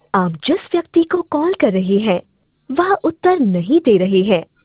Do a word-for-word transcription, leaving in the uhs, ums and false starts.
आप जिस व्यक्ति को कॉल कर रहे हैं वह उत्तर नहीं दे रहे हैं।